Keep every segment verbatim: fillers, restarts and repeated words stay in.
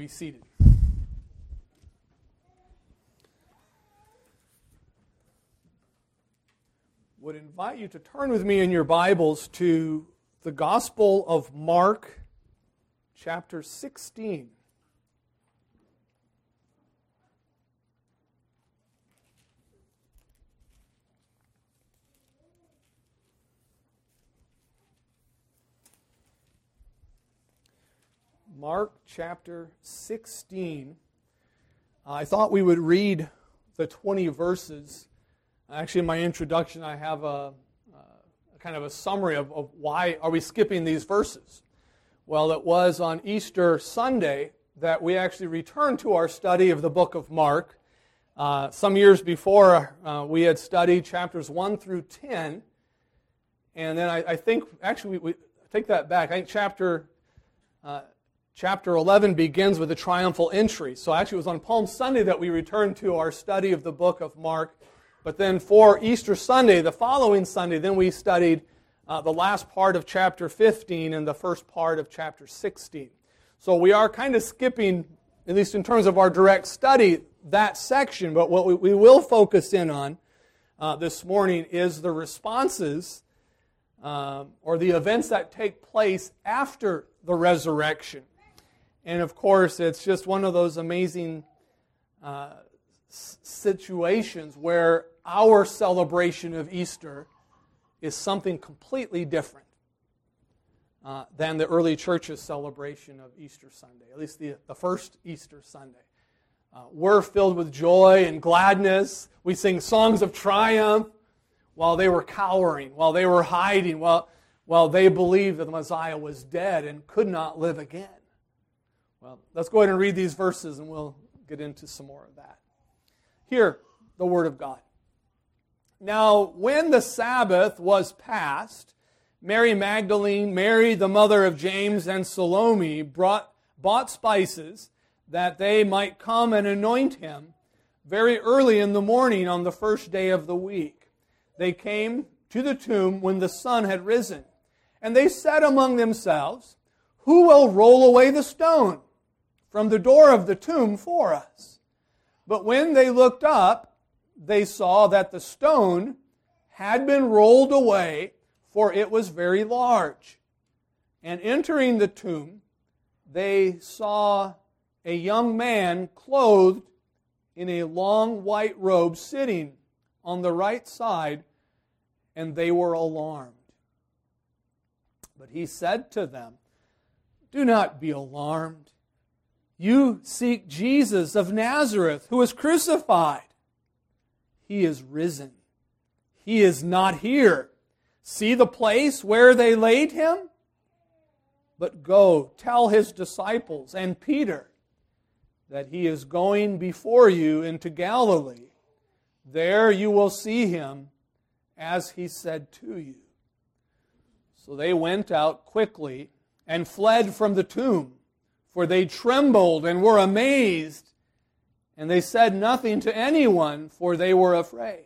be seated. Would invite you to turn with me in your Bibles to the Gospel of Mark, chapter sixteen. Mark chapter sixteen. I thought we would read the twenty verses. Actually, in my introduction, I have a, a kind of a summary of, of why are we skipping these verses. Well, it was on Easter Sunday that we actually returned to our study of the book of Mark. Uh, some years before, uh, we had studied chapters one through ten. And then I, I think, actually, we, we take that back. I think chapter... Uh, Chapter eleven begins with a triumphal entry. So actually it was on Palm Sunday that we returned to our study of the book of Mark. But then for Easter Sunday, the following Sunday, then we studied uh, the last part of chapter fifteen and the first part of chapter sixteen. So we are kind of skipping, at least in terms of our direct study, that section. But what we, we will focus in on uh, this morning is the responses uh, or the events that take place after the resurrection. And of course, it's just one of those amazing uh, situations where our celebration of Easter is something completely different uh, than the early church's celebration of Easter Sunday, at least the, the first Easter Sunday. Uh, we're filled with joy and gladness. We sing songs of triumph while they were cowering, while they were hiding, while, while they believed that the Messiah was dead and could not live again. Well, let's go ahead and read these verses and we'll get into some more of that. Here, the Word of God. Now, when the Sabbath was past, Mary Magdalene, Mary the mother of James, and Salome brought, bought spices that they might come and anoint him very early in the morning on the first day of the week. They came to the tomb when the sun had risen, and they said among themselves, "Who will roll away the stone from the door of the tomb for us?" But when they looked up, they saw that the stone had been rolled away, for it was very large. And entering the tomb, they saw a young man clothed in a long white robe sitting on the right side, and they were alarmed. But he said to them, "Do not be alarmed. You seek Jesus of Nazareth, who was crucified. He is risen. He is not here. See the place where they laid him? But go, tell his disciples and Peter that he is going before you into Galilee. There you will see him, as he said to you." So they went out quickly and fled from the tomb, for they trembled and were amazed, and they said nothing to anyone, for they were afraid.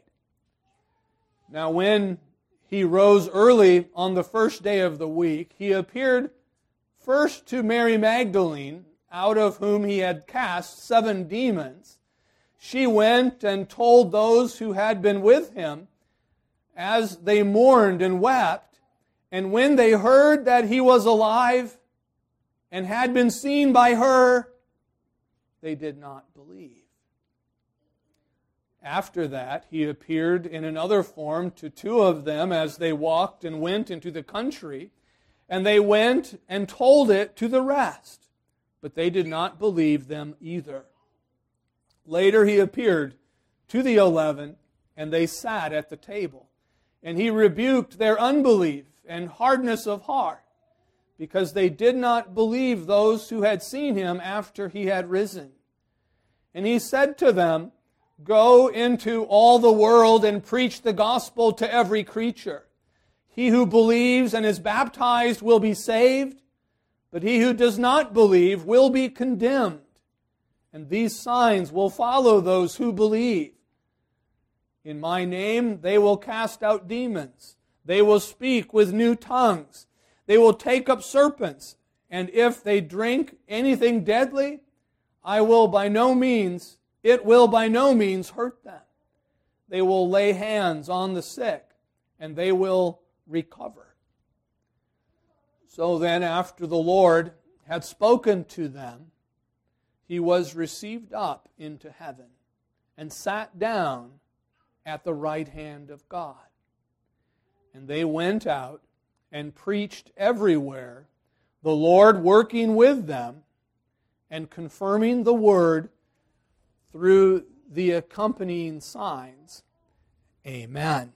Now when he rose early on the first day of the week, he appeared first to Mary Magdalene, out of whom he had cast seven demons. She went and told those who had been with him, as they mourned and wept. And when they heard that he was alive and had been seen by her, they did not believe. After that, he appeared in another form to two of them as they walked and went into the country, and they went and told it to the rest, but they did not believe them either. Later he appeared to the eleven, and they sat at the table, and he rebuked their unbelief and hardness of heart, because they did not believe those who had seen him after he had risen. And he said to them, "Go into all the world and preach the gospel to every creature. He who believes and is baptized will be saved, but he who does not believe will be condemned. And these signs will follow those who believe. In my name they will cast out demons. They will speak with new tongues. They will take up serpents. And if they drink anything deadly, I will by no means, it will by no means hurt them. They will lay hands on the sick, and they will recover. So then, after the Lord had spoken to them, he was received up into heaven and sat down at the right hand of God. And they went out and preached everywhere, the Lord working with them and confirming the word through the accompanying signs. Amen.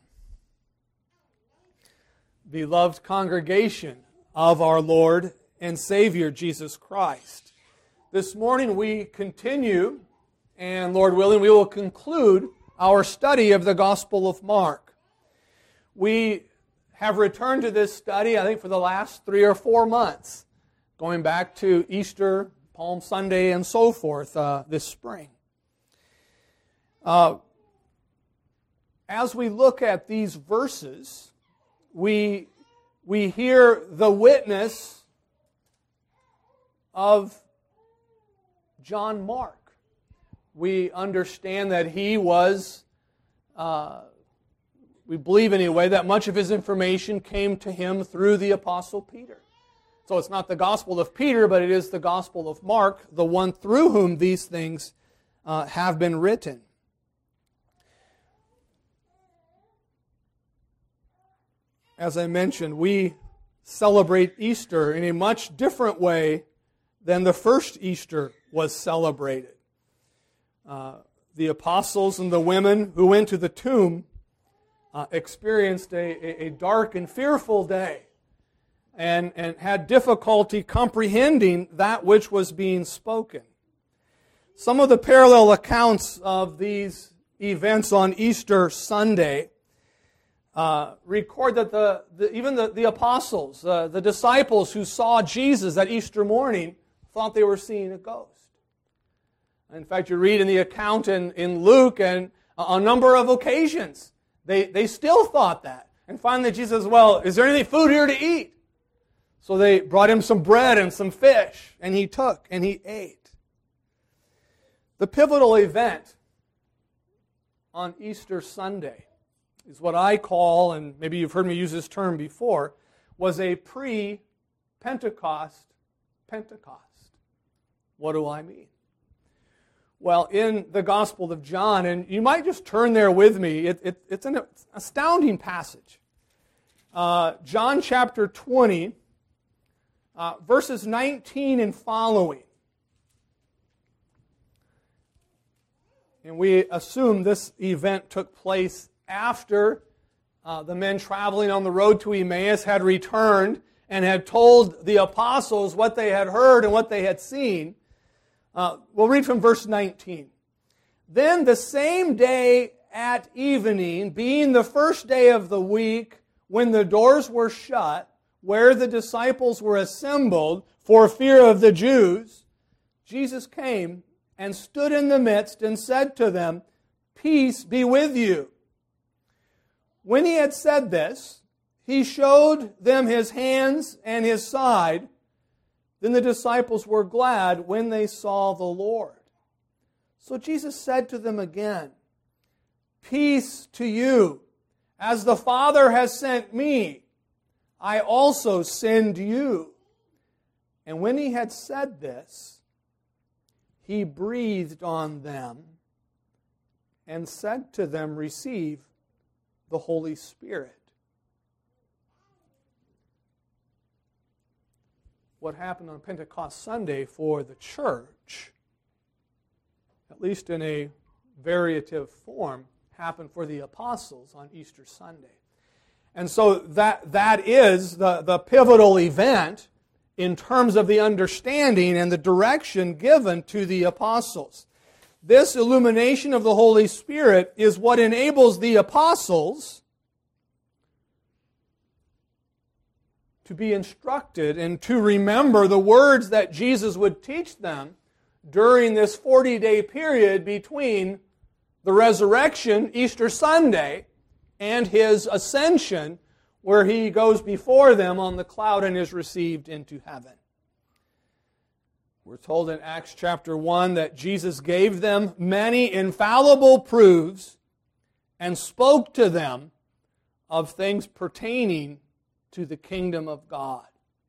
Beloved congregation of our Lord and Savior Jesus Christ, this morning we continue, and Lord willing, we will conclude our study of the Gospel of Mark. We have returned to this study, I think, for the last three or four months, going back to Easter, Palm Sunday, and so forth uh, this spring. Uh, as we look at these verses, we, we hear the witness of John Mark. We understand that he was, uh, we believe anyway, that much of his information came to him through the Apostle Peter. So it's not the Gospel of Peter, but it is the Gospel of Mark, the one through whom these things uh, have been written. As I mentioned, we celebrate Easter in a much different way than the first Easter was celebrated. Uh, the apostles and the women who went to the tomb uh, experienced a, a, a dark and fearful day and, and had difficulty comprehending that which was being spoken. Some of the parallel accounts of these events on Easter Sunday uh, record that the, the even the, the apostles, uh, the disciples who saw Jesus that Easter morning, thought they were seeing a ghost. In fact, you read in the account in, in Luke, and a number of occasions, they, they still thought that. And finally Jesus says, well, is there any food here to eat? So they brought him some bread and some fish, and he took and he ate. The pivotal event on Easter Sunday is what I call, and maybe you've heard me use this term before, was a pre-Pentecost Pentecost. What do I mean? Well, in the Gospel of John, and you might just turn there with me, it, it, it's an astounding passage. Uh, John chapter twenty, uh, verses nineteen and following. And we assume this event took place after uh, the men traveling on the road to Emmaus had returned and had told the apostles what they had heard and what they had seen. Uh, we'll read from verse nineteen. Then the same day at evening, being the first day of the week, when the doors were shut, where the disciples were assembled for fear of the Jews, Jesus came and stood in the midst and said to them, "Peace be with you." When he had said this, he showed them his hands and his side. Then the disciples were glad when they saw the Lord. So Jesus said to them again, "Peace to you. As the Father has sent me, I also send you." And when he had said this, he breathed on them and said to them, "Receive the Holy Spirit." What happened on Pentecost Sunday for the church, at least in a variative form, happened for the apostles on Easter Sunday. And so that that is the, the pivotal event in terms of the understanding and the direction given to the apostles. This illumination of the Holy Spirit is what enables the apostles to be instructed and to remember the words that Jesus would teach them during this forty-day period between the resurrection, Easter Sunday, and his ascension, where he goes before them on the cloud and is received into heaven. We're told in Acts chapter one that Jesus gave them many infallible proofs and spoke to them of things pertaining to the kingdom of God.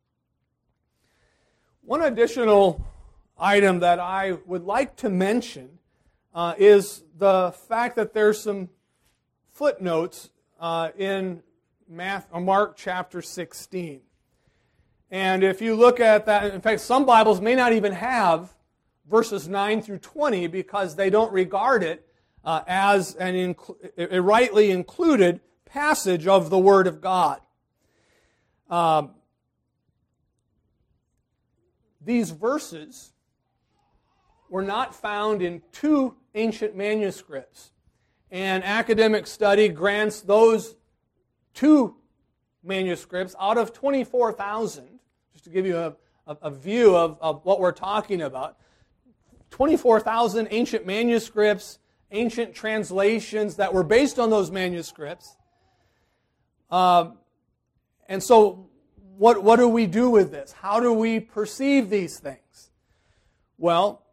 One additional item that I would like to mention uh, is the fact that there's some footnotes uh, in Matthew, or Mark chapter sixteen. And if you look at that, in fact, some Bibles may not even have verses nine through twenty because they don't regard it uh, as an inc- a rightly included passage of the Word of God. Um, these verses were not found in two ancient manuscripts. And academic study grants those two manuscripts out of twenty-four thousand, just to give you a, a, a view of, of what we're talking about. twenty-four thousand ancient manuscripts, ancient translations that were based on those manuscripts. Um, and so what, what do we do with this? How do we perceive these things? Well,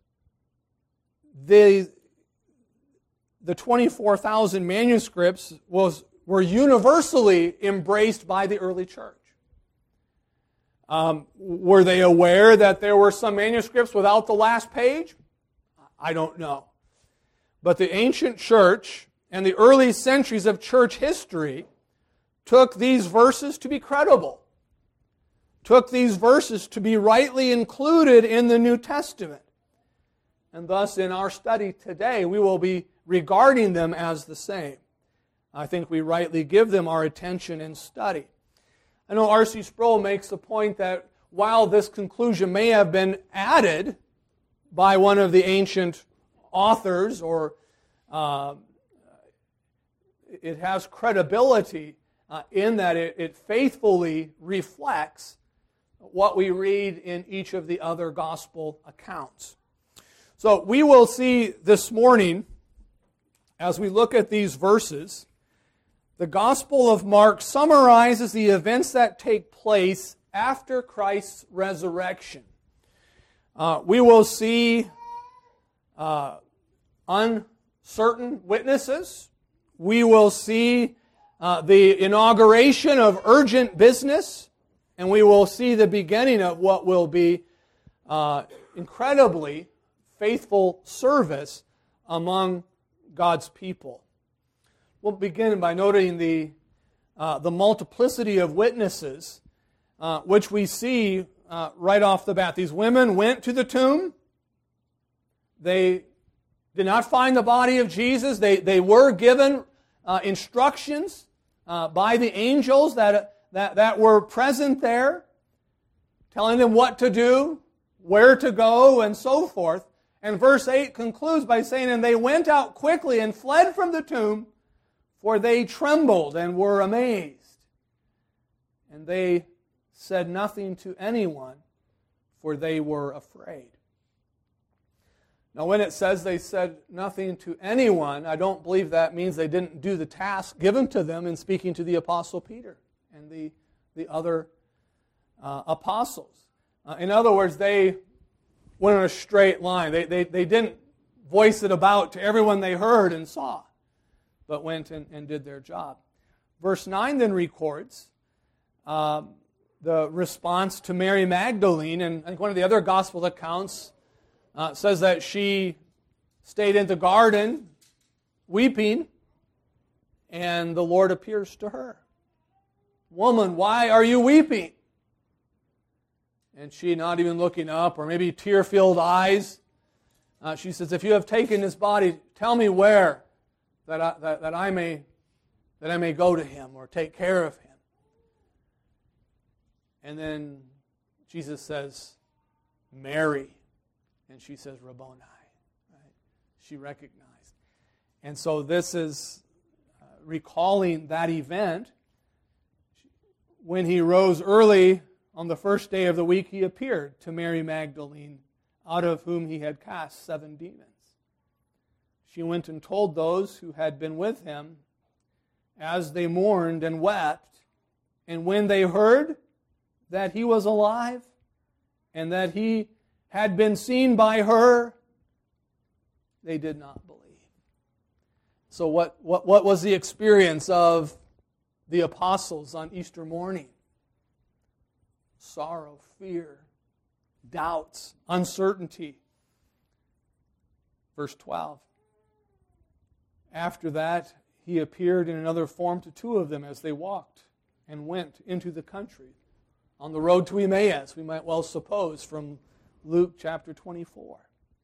the, the twenty-four thousand manuscripts was, were universally embraced by the early church. Um, were they aware that there were some manuscripts without the last page? I don't know. But the ancient church and the early centuries of church history took these verses to be credible, took these verses to be rightly included in the New Testament. And thus, in our study today, we will be regarding them as the same. I think we rightly give them our attention and study. I know R C Sproul makes the point that while this conclusion may have been added by one of the ancient authors, or uh, it has credibility uh, in that it, it faithfully reflects what we read in each of the other gospel accounts. So we will see this morning, as we look at these verses, the Gospel of Mark summarizes the events that take place after Christ's resurrection. Uh, we will see uh, uncertain witnesses. We will see uh, the inauguration of urgent business. And we will see the beginning of what will be uh, incredibly faithful service among God's people. We'll begin by noting the, uh, the multiplicity of witnesses, uh, which we see uh, right off the bat. These women went to the tomb. They did not find the body of Jesus. They, they were given uh, instructions uh, by the angels that, that, that were present there, telling them what to do, where to go, and so forth. And verse eight concludes by saying, "And they went out quickly and fled from the tomb, for they trembled and were amazed. And they said nothing to anyone, for they were afraid." Now, when it says they said nothing to anyone, I don't believe that means they didn't do the task given to them in speaking to the Apostle Peter and the, the other uh, apostles. Uh, in other words, they went in a straight line. They, they, they didn't voice it about to everyone they heard and saw, but went and, and did their job. Verse nine then records um, the response to Mary Magdalene, and I think one of the other gospel accounts uh, says that she stayed in the garden weeping, and the Lord appears to her. "Woman, why are you weeping?" And she, not even looking up, or maybe tear-filled eyes, uh, she says, "If you have taken his body, tell me where, that I, that, that I may that I may go to him or take care of him." And then Jesus says, "Mary," and she says, "Rabboni." Right? She recognized. And so this is uh, recalling that event. When he rose early on the first day of the week, he appeared to Mary Magdalene, out of whom he had cast seven demons. She went and told those who had been with him, as they mourned and wept. And when they heard that he was alive, and that he had been seen by her, they did not believe. So what, what, what was the experience of the apostles on Easter morning? Sorrow, fear, doubts, uncertainty. Verse twelve. After that, he appeared in another form to two of them as they walked and went into the country. On the road to Emmaus, we might well suppose, from Luke chapter twenty-four.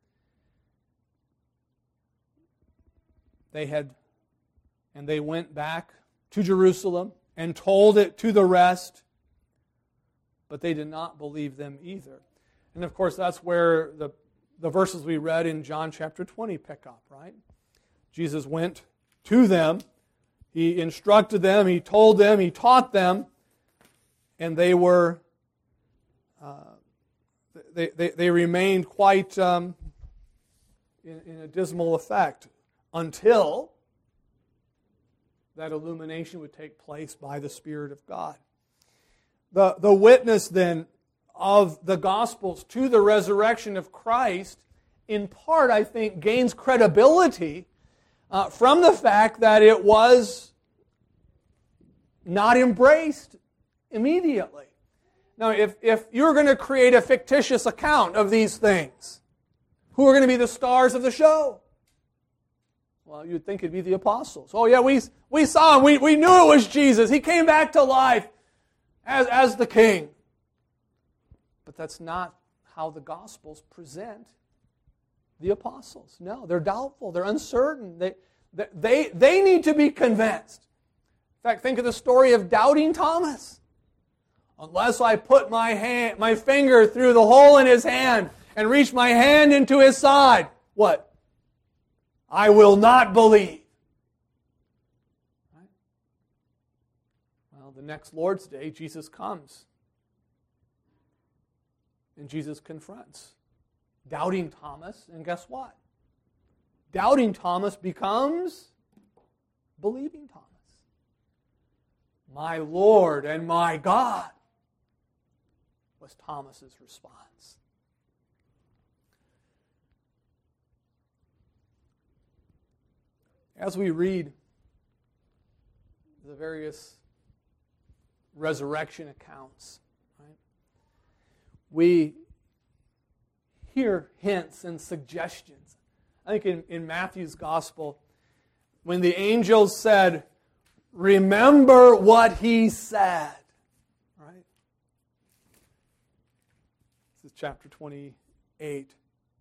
They had, and they went back to Jerusalem and told it to the rest, but they did not believe them either. And of course, that's where the, the verses we read in John chapter twenty pick up, right? Jesus went to them, He instructed them, He told them, He taught them, and they were, uh, they, they, they remained quite um, in, in a dismal effect until that illumination would take place by the Spirit of God. The, the witness then of the Gospels to the resurrection of Christ, in part, I think, gains credibility uh, from the fact that it was not embraced immediately. Now, if, if you're going to create a fictitious account of these things, who are going to be the stars of the show? Well, you'd think it'd be the apostles. Oh yeah, we, we saw him. We, we knew it was Jesus. He came back to life as, as the king. But that's not how the Gospels present the apostles. No, they're doubtful. They're uncertain. They, they, they need to be convinced. In fact, think of the story of doubting Thomas. Unless I put my hand, my finger through the hole in his hand and reach my hand into his side, what? I will not believe. Right? Well, the next Lord's Day, Jesus comes. And Jesus confronts doubting Thomas, and guess what? Doubting Thomas becomes believing Thomas. My Lord and my God was Thomas's response. As we read the various resurrection accounts, right, we hear hints and suggestions. I think in, in Matthew's Gospel, when the angels said, remember what he said, right? This is chapter twenty-eight.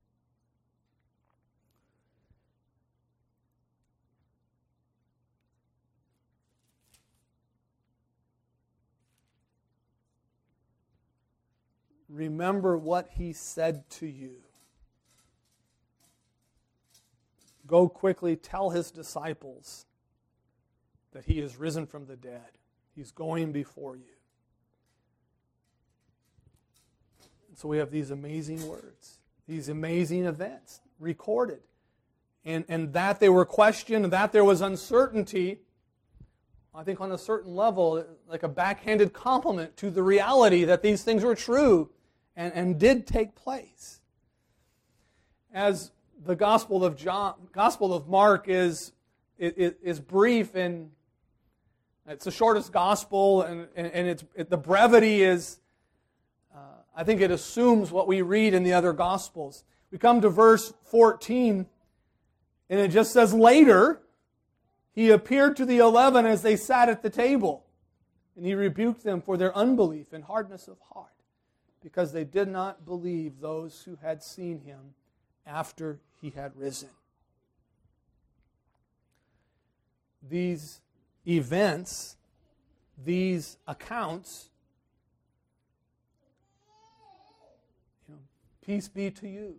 Remember what he said to you. Go quickly, tell his disciples that he is risen from the dead. He's going before you. And so we have these amazing words, these amazing events recorded. And, and that they were questioned, and that there was uncertainty, I think on a certain level, like a backhanded compliment to the reality that these things were true and, and did take place. As the Gospel of John, Gospel of Mark is, is, is brief, and it's the shortest Gospel, and, and, and it's, it, the brevity is, uh, I think it assumes what we read in the other Gospels. We come to verse fourteen, and it just says, later, he appeared to the eleven as they sat at the table, and he rebuked them for their unbelief and hardness of heart, because they did not believe those who had seen him after he had risen. These events, these accounts, you know, peace be to you.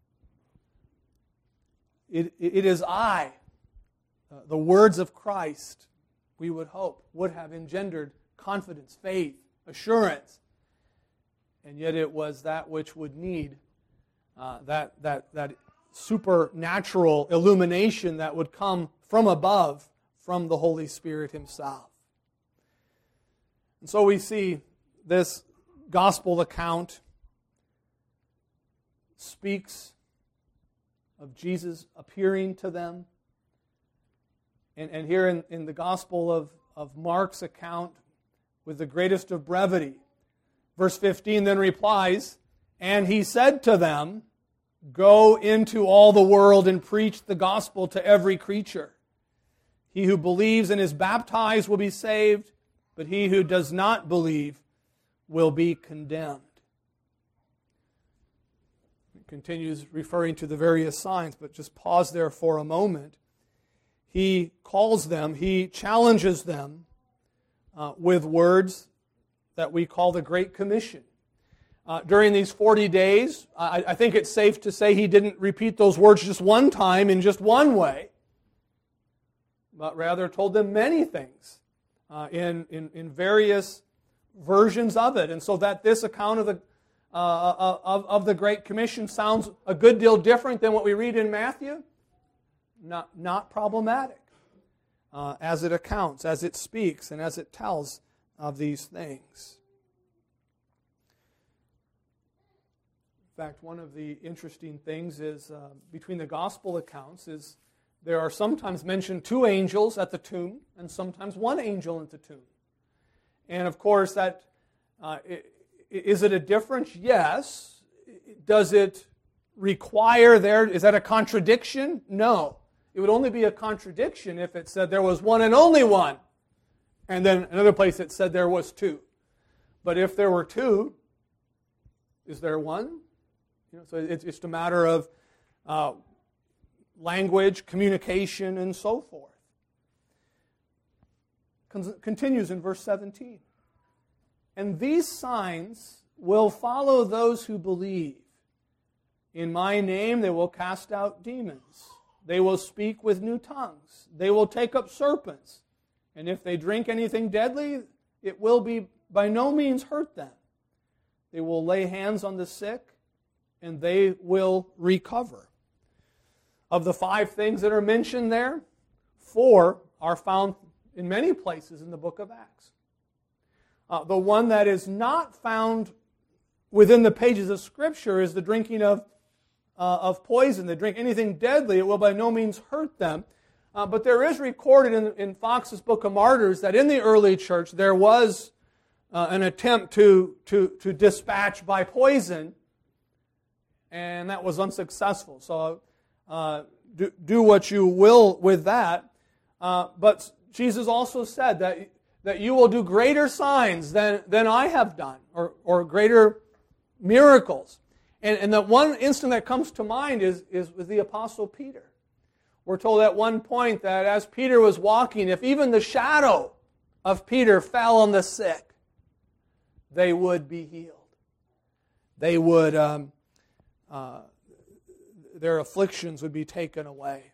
It, it is I, uh, the words of Christ, we would hope, would have engendered confidence, faith, assurance. And yet it was that which would need uh, that, that, that supernatural illumination that would come from above, from the Holy Spirit Himself. And so we see this gospel account speaks of Jesus appearing to them. And, and here in, in the Gospel of, of Mark's account, with the greatest of brevity, verse fifteen then replies, "And he said to them, Go into all the world and preach the gospel to every creature. He who believes and is baptized will be saved, but he who does not believe will be condemned." It continues referring to the various signs, but just pause there for a moment. He calls them, he challenges them uh, with words that we call the Great Commission. Uh, during these forty days, I, I think it's safe to say he didn't repeat those words just one time in just one way, but rather told them many things uh, in, in, in various versions of it. And so that this account of the, uh, of, of the Great Commission sounds a good deal different than what we read in Matthew, not, not problematic uh, as it accounts, as it speaks, and as it tells of these things. In fact, one of the interesting things is uh, between the gospel accounts is there are sometimes mentioned two angels at the tomb and sometimes one angel at the tomb. And of course, that uh, is it a difference? Yes. Does it require there, is that a contradiction? No. It would only be a contradiction if it said there was one and only one. And then another place it said there was two. But if there were two, is there one? You know, so it's just a matter of uh, language, communication, and so forth. Con- continues in verse seventeen. "And these signs will follow those who believe. In my name they will cast out demons. They will speak with new tongues. They will take up serpents. And if they drink anything deadly, it will be by no means hurt them. They will lay hands on the sick, and they will recover." Of the five things that are mentioned there, four are found in many places in the book of Acts. Uh, the one that is not found within the pages of Scripture is the drinking of, uh, of poison. They drink anything deadly, it will by no means hurt them. Uh, but there is recorded in, in Fox's Book of Martyrs that in the early church there was uh, an attempt to, to, to dispatch by poison, and that was unsuccessful. So uh, do, do what you will with that. Uh, but Jesus also said that, that you will do greater signs than, than I have done, or, or greater miracles. And, and the one instant that comes to mind is, is with the Apostle Peter. We're told at one point that as Peter was walking, if even the shadow of Peter fell on the sick, they would be healed. They would, um, uh, their afflictions would be taken away.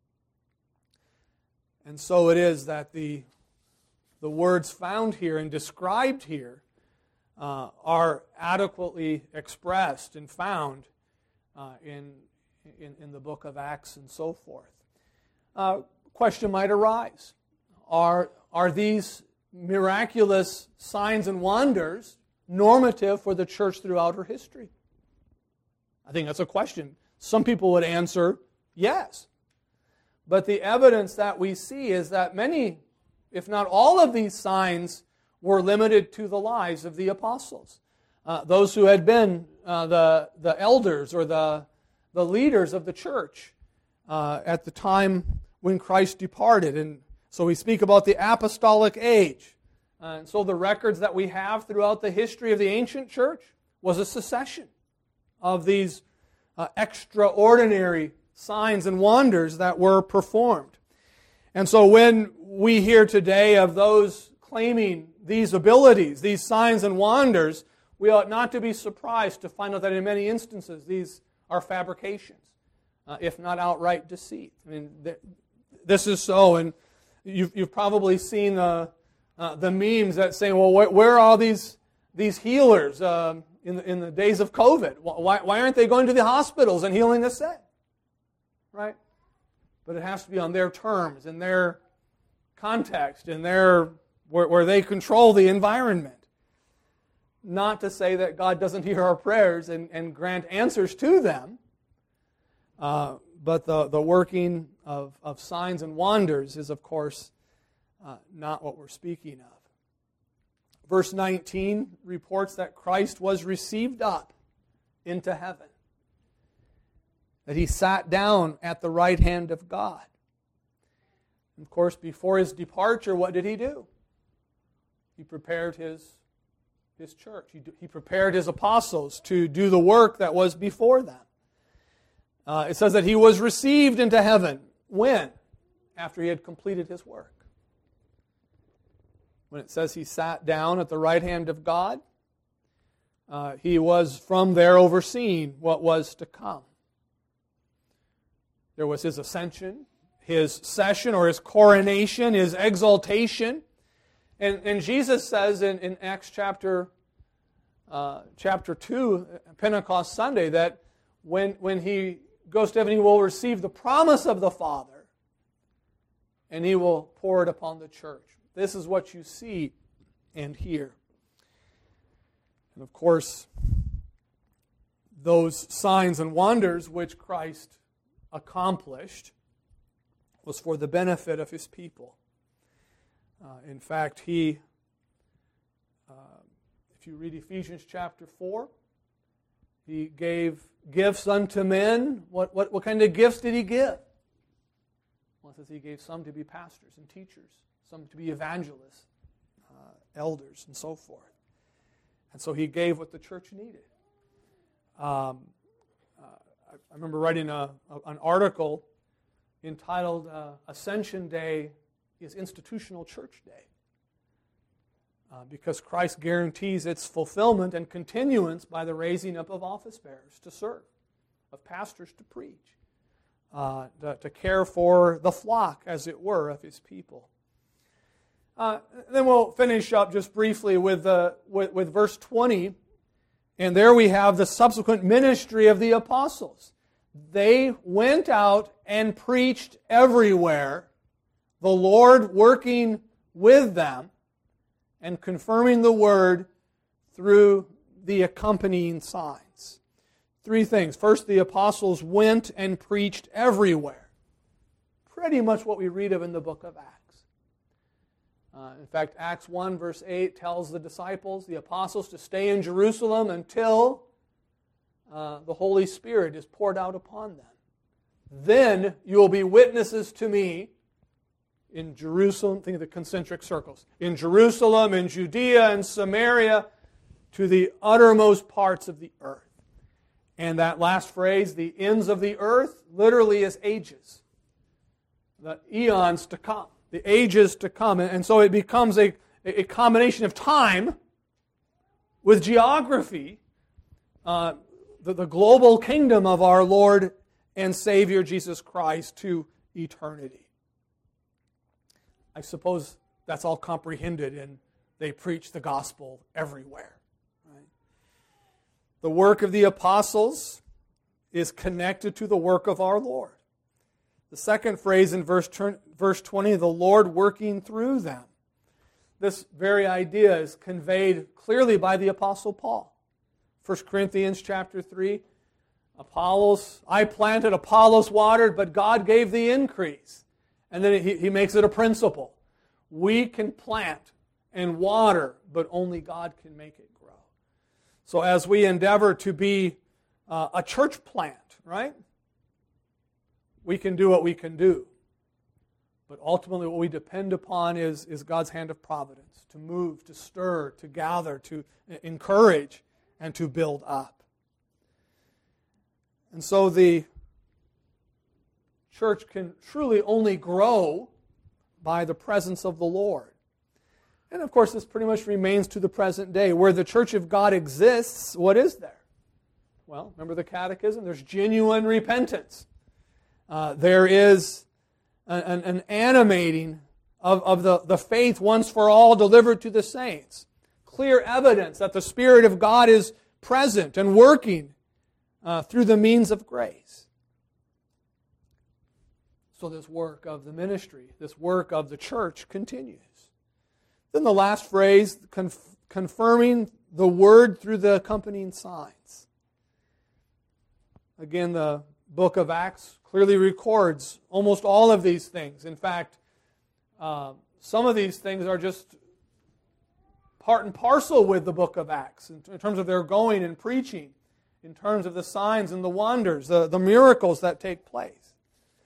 And so it is that the, the words found here and described here uh, are adequately expressed and found uh, in, in, in the book of Acts and so forth. Uh, question might arise. Are, are these miraculous signs and wonders normative for the church throughout her history? I think that's a question. Some people would answer yes. But the evidence that we see is that many, if not all of these signs, were limited to the lives of the apostles. Uh, those who had been uh, the, the elders or the, the leaders of the church uh, at the time when Christ departed. And so we speak about the apostolic age. Uh, and so the records that we have throughout the history of the ancient church was a succession of these uh, extraordinary signs and wonders that were performed. And so when we hear today of those claiming these abilities, these signs and wonders, we ought not to be surprised to find out that in many instances these are fabrications, uh, if not outright deceit. I mean, th- this is so, and you've, you've probably seen the, uh, the memes that say, well, where, where are all these, these healers um, in, the, in the days of COVID? Why, why aren't they going to the hospitals and healing the sick? Right? But it has to be on their terms, in their context, in their where, where they control the environment. not to say that God doesn't hear our prayers and, and grant answers to them, uh, but the, the working of, of signs and wonders is, of course, uh, not what we're speaking of. Verse nineteen reports that Christ was received up into heaven, that He sat down at the right hand of God. Of course, before His departure, what did He do? He prepared His, his church. He, he prepared His apostles to do the work that was before them. Uh, it says that He was received into heaven. When? After He had completed His work. When it says He sat down at the right hand of God, uh, He was from there overseeing what was to come. There was His ascension, His session or His coronation, His exaltation. And, and Jesus says in, in Acts chapter, uh, chapter two, Pentecost Sunday, that when, when He goes to heaven, He will receive the promise of the Father, and He will pour it upon the church. This is what you see and hear. And of course, those signs and wonders which Christ accomplished was for the benefit of His people. Uh, in fact, He, uh, if you read Ephesians chapter four, He gave gifts unto men. What, what, what kind of gifts did He give? Well, it says He gave some to be pastors and teachers, some to be evangelists, uh, elders, and so forth. And so He gave what the church needed. Um, uh, I remember writing a, a, an article entitled uh, Ascension Day is Institutional Church Day. Uh, because Christ guarantees its fulfillment and continuance by the raising up of office bearers to serve, of pastors to preach, uh, to, to care for the flock, as it were, of His people. Uh, then we'll finish up just briefly with, uh, with, with verse twenty, and there we have the subsequent ministry of the apostles. They went out and preached everywhere, the Lord working with them and confirming the word through the accompanying signs. Three things. First, the apostles went and preached everywhere. Pretty much what we read of in the book of Acts. Uh, in fact, Acts one verse eight tells the disciples, the apostles, to stay in Jerusalem until uh, the Holy Spirit is poured out upon them. Then you will be witnesses to me in Jerusalem, think of the concentric circles, in Jerusalem, in Judea, and Samaria, to the uttermost parts of the earth. And that last phrase, the ends of the earth, literally is ages. The eons to come, the ages to come. And so it becomes a, a combination of time with geography, uh, the, the global kingdom of our Lord and Savior Jesus Christ to eternity. I suppose that's all comprehended in they preach the gospel everywhere. Right? The work of the apostles is connected to the work of our Lord. The second phrase in verse, verse twenty, the Lord working through them. This very idea is conveyed clearly by the Apostle Paul. First Corinthians chapter three, Apollos, I planted, Apollos watered, but God gave the increase. And then he, he makes it a principle. We can plant and water, but only God can make it grow. So as we endeavor to be uh, a church plant, right? We can do what we can do. But ultimately what we depend upon is, is God's hand of providence, to move, to stir, to gather, to encourage, and to build up. And so the church can truly only grow by the presence of the Lord. And of course, this pretty much remains to the present day. Where the church of God exists, what is there? Well, remember the catechism? There's genuine repentance. Uh, there is an, an animating of, of the, the faith once for all delivered to the saints. Clear evidence that the Spirit of God is present and working uh, through the means of grace. So this work of the ministry, this work of the church continues. Then the last phrase, conf- confirming the Word through the accompanying signs. Again, the book of Acts clearly records almost all of these things. In fact, uh, some of these things are just part and parcel with the book of Acts in, in terms of their going and preaching, in terms of the signs and the wonders, the, the miracles that take place.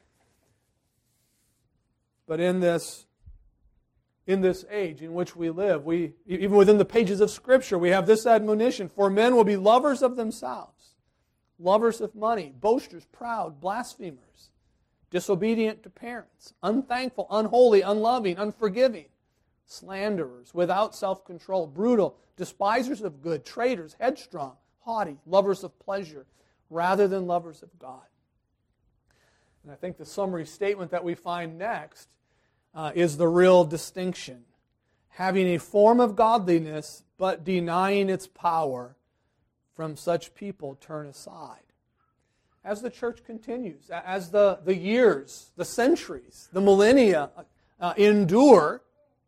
But in this, in this age in which we live, we even within the pages of Scripture, we have this admonition: for men will be lovers of themselves, lovers of money, boasters, proud, blasphemers, disobedient to parents, unthankful, unholy, unloving, unforgiving, slanderers, without self-control, brutal, despisers of good, traitors, headstrong, haughty, lovers of pleasure, rather than lovers of God. And I think the summary statement that we find next uh, is the real distinction. Having a form of godliness, but denying its power, from such people turn aside. As the church continues, as the, the years, the centuries, the millennia uh, endure,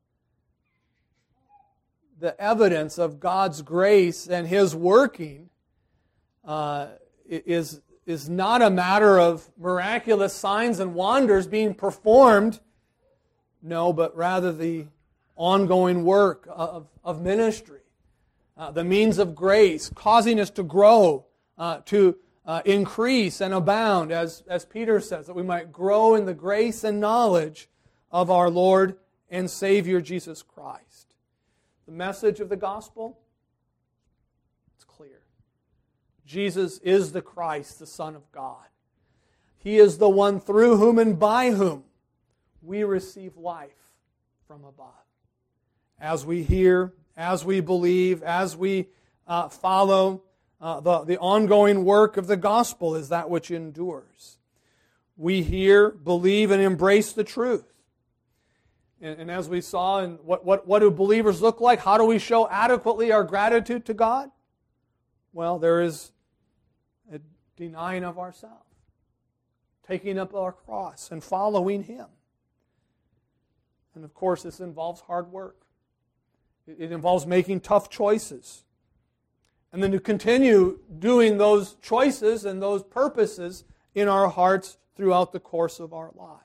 the evidence of God's grace and His working uh, is, is not a matter of miraculous signs and wonders being performed, no, but rather the ongoing work of, of ministry, uh, the means of grace, causing us to grow, uh, to uh, increase and abound, as, as Peter says, that we might grow in the grace and knowledge of our Lord and Savior Jesus Christ. The message of the gospel, it's clear. Jesus is the Christ, the Son of God. He is the one through whom and by whom we receive life from above. As we hear, as we believe, as we uh, follow, uh, the, the ongoing work of the gospel is that which endures. We hear, believe, and embrace the truth. And, and as we saw, in what, what, what do believers look like? How do we show adequately our gratitude to God? Well, there is a denying of ourselves, taking up our cross and following Him. And of course, this involves hard work. It involves making tough choices. And then to continue doing those choices and those purposes in our hearts throughout the course of our lives.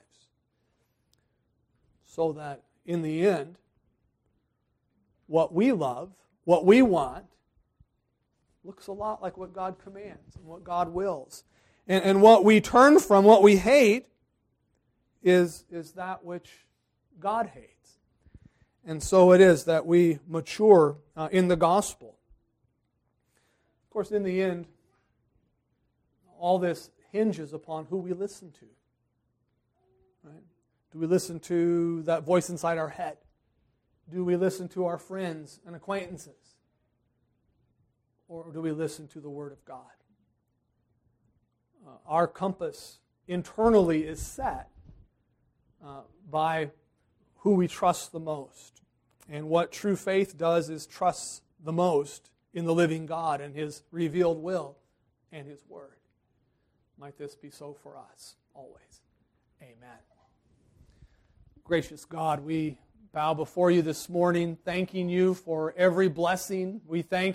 So that in the end, what we love, what we want, looks a lot like what God commands and what God wills. And, and what we turn from, what we hate, is, is that which God hates. And so it is that we mature uh, in the gospel. Of course, in the end, all this hinges upon who we listen to. Right? Do we listen to that voice inside our head? Do we listen to our friends and acquaintances? Or do we listen to the Word of God? Uh, our compass internally is set uh, by who we trust the most. And what true faith does is trust the most in the living God and His revealed will and His Word. Might this be so for us always. Amen. Gracious God, we bow before You this morning, thanking You for every blessing. We thank